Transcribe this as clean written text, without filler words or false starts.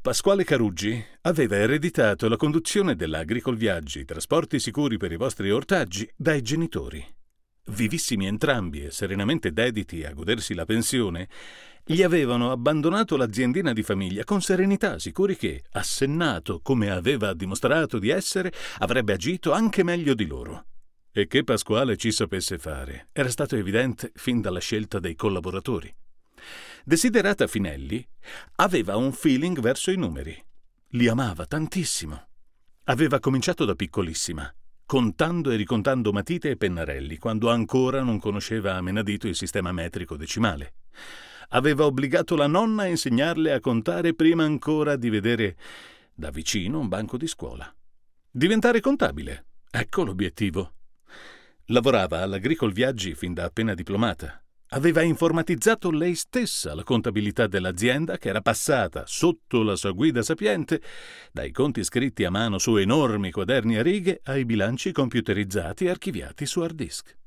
Pasquale Caruggi aveva ereditato la conduzione della Agricolviaggi, trasporti sicuri per i vostri ortaggi, dai genitori. Vivissimi entrambi e serenamente dediti a godersi la pensione, gli avevano abbandonato l'aziendina di famiglia con serenità, sicuri che, assennato come aveva dimostrato di essere, avrebbe agito anche meglio di loro. E che Pasquale ci sapesse fare era stato evidente fin dalla scelta dei collaboratori. Desiderata Finelli aveva un feeling verso i numeri. Li amava tantissimo. Aveva cominciato da piccolissima, contando e ricontando matite e pennarelli, quando ancora non conosceva a menadito il sistema metrico decimale. Aveva obbligato la nonna a insegnarle a contare prima ancora di vedere da vicino un banco di scuola. Diventare contabile, ecco l'obiettivo. Lavorava all'Agricolviaggi fin da appena diplomata. Aveva informatizzato lei stessa la contabilità dell'azienda che era passata, sotto la sua guida sapiente, dai conti scritti a mano su enormi quaderni a righe ai bilanci computerizzati e archiviati su hard disk.